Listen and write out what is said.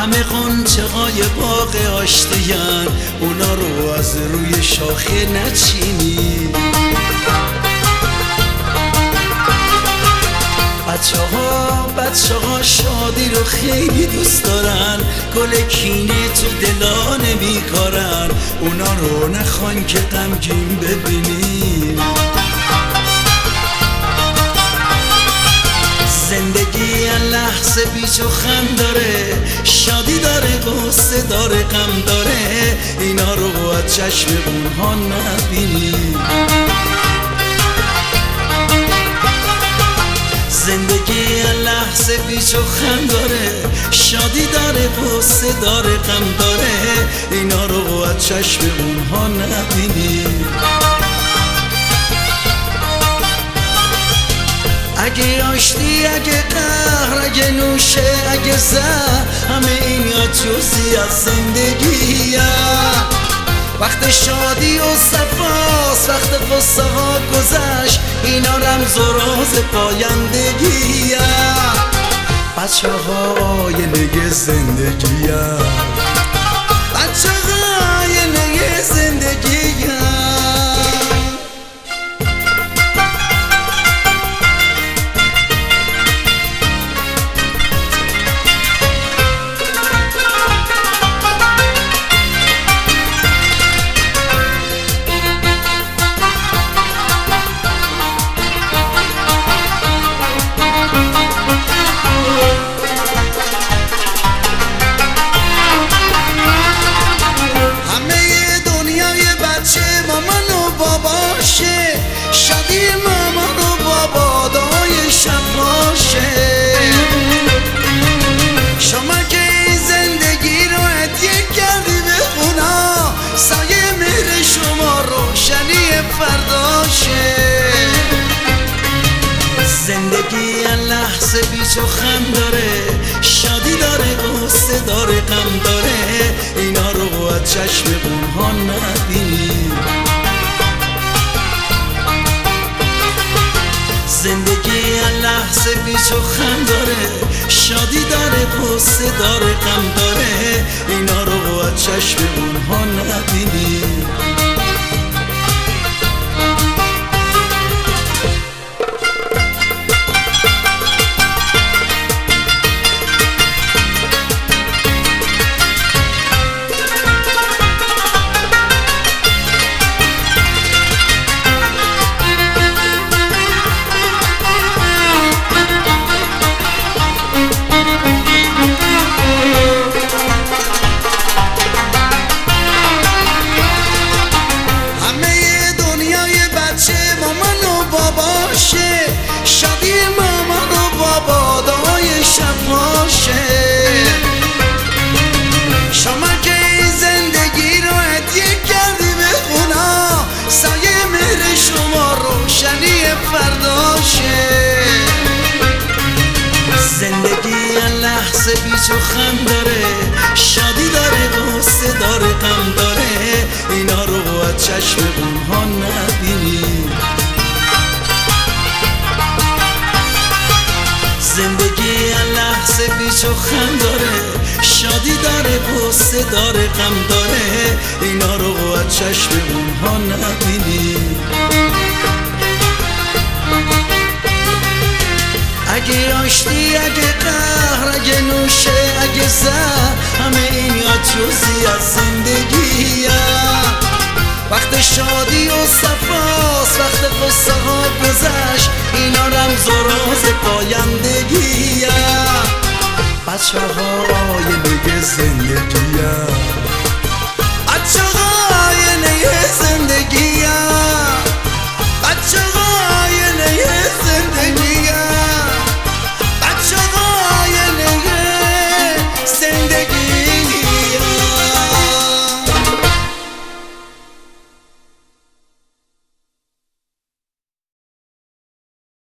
همه غنچه های باغ آشتیان، اونا رو از روی شاخه نچینی. بچه ها شادی رو خیلی دوست دارن، گل کینه تو دلا نمیکارن، اونا رو نخوان که غمگین ببینی. زندگی لحظه پیچ و خم داره، شادی داره، غصه داره، غم داره، اینا رو از چشم اونها نبینی. زندگی لحظه پیچ و خم داره، شادی داره، غصه داره، غم داره، اینا رو از چشم اونها نبینی. اگه آشتی، اگه قهر، اگه نوشه، اگه زهر، همه اینا جزئی از زندگیه. وقت شادی و صفاست، وقت قصه ها گذشت، اینا رمز و راز پایندگیه. بچه های نگه زندگیه، بچه های نگه زندگیه. شادی مامان و بابا دای شب باشه. شما که این زندگی رو هدیه کردی به اونا، سایه مهر شما روشنی فرداشه. زندگی لحظه پیچ و خم داره، شادی داره، غصه داره، غم داره، اینا رو از چشم اونها نبینی. زندگی لحظه پیچ و خم داره، شادی داره، غصه داره، غم داره، اینا رو از چشم اونها نبینی. شادی مامان و بابا دای شب باشه. شما که این زندگی رو هدیه کردی به اونا، سایه مهر شما روشنی فرداشه. زندگی لحظه پیچ و خم داره، شادی داره، غصه داره، غم داره، اینا رو از چشم اونها نبینی. زندگی لحظه پیچ و خم داره، شادی داره، غصه داره، غم داره، اینا رو از چشم اونها نبینی. اگه آشتی، اگه قهر، اگه نوشه، اگه زهر، همه اینا جزئی از زندگیه. وقت شادی و صفاست، وقت قصه ها گذشت، اینا رمز و راز پایندگیه. بچه های نگه زندگیه.